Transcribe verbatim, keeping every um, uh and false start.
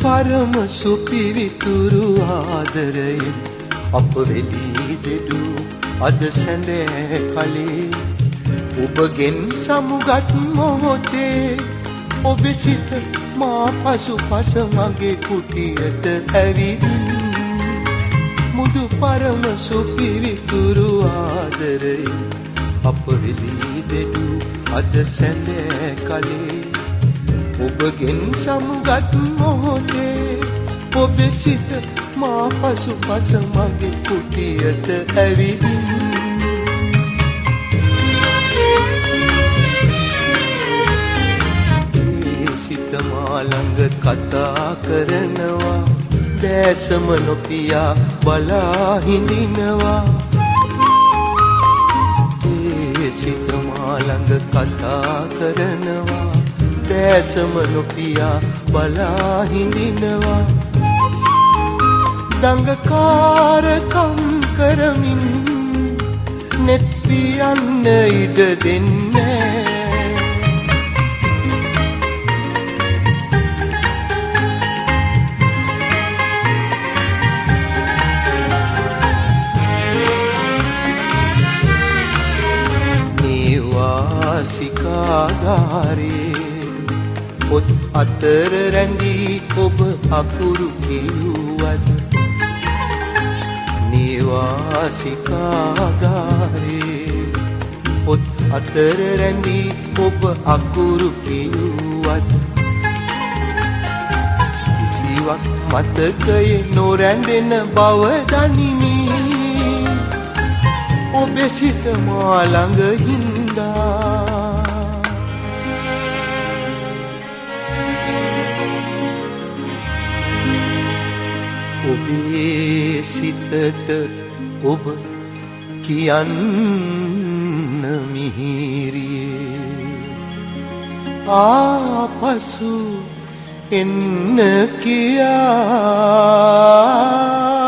පරම සුපිවිතුරු ආදරයෙන් අප වෙලී දෙඩු අද සැඳෑ කලේ ඔබගෙන් සමුගත් මොහොතේ ඔබේ සිත මා පසු පස මගේ කුටියට ඇවිදින් මුදු පරම සුපිවිතුරු ආදරයෙන් අප වෙලී දෙඩු අද සැඳෑ කලේ ඔබගෙන් සමුගත් මොහොතේ ඔබේ සිත මා පසු පස මගේ කුටියට ඇවිදින් ඒ සිත මා ළඟ කතා කරනවා දැසම නොපියා බලා හිඳිනවා ඒ සිත මා ළඟ කතා කරනවා දැසම නොපියා බලා හිඳිනවා දඟකාරකම් කරමින් නෙත් පියන්න ඉඩ දෙන්නේ නිවාසිකාගාරේ පොත් අතර රැඳී ඔබ අකුරු කිව්වද නිවාසිකාගාරේ පොත් අතර රැඳී ඔබ අකුරු කිව්වද කිසිවක් මතකයේ නොරැඳෙන බව දනිමි ඔබේ සිත මා ළඟ හින්දා ඔබේ සිතට ඔබ කියන්න මිහිරියේ ආපසු එන්න කියා